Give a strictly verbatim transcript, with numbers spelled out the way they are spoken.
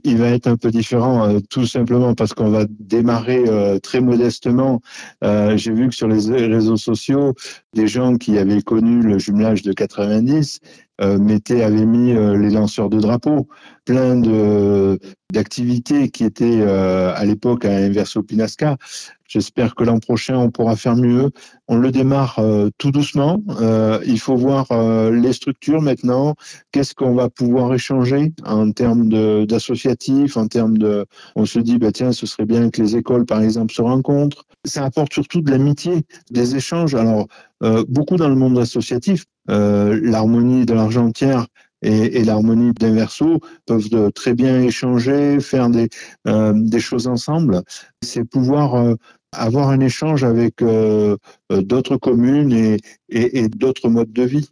il va être un peu différent, euh, tout simplement parce qu'on va démarrer euh, très modestement. Euh, j'ai vu que sur les réseaux sociaux, des gens qui avaient connu le jumelage de quatre-vingt-dix euh, mettaient, avaient mis euh, les lanceurs de drapeaux, plein de d'activités qui étaient euh, à l'époque à Inverso Pinasca. J'espère que l'an prochain, on pourra faire mieux. On le démarre euh, tout doucement. Euh, il faut voir euh, les structures maintenant. Qu'est-ce qu'on va pouvoir échanger en termes de, d'associatifs, en termes de... On se dit, bah, tiens, ce serait bien que les écoles, par exemple, se rencontrent. Ça apporte surtout de l'amitié, des échanges. Alors, euh, beaucoup dans le monde associatif, euh, l'harmonie de l'Argentière et, et l'harmonie d'Inverso peuvent de, très bien échanger, faire des, euh, des choses ensemble. C'est pouvoir euh, avoir un échange avec euh, d'autres communes et, et, et d'autres modes de vie.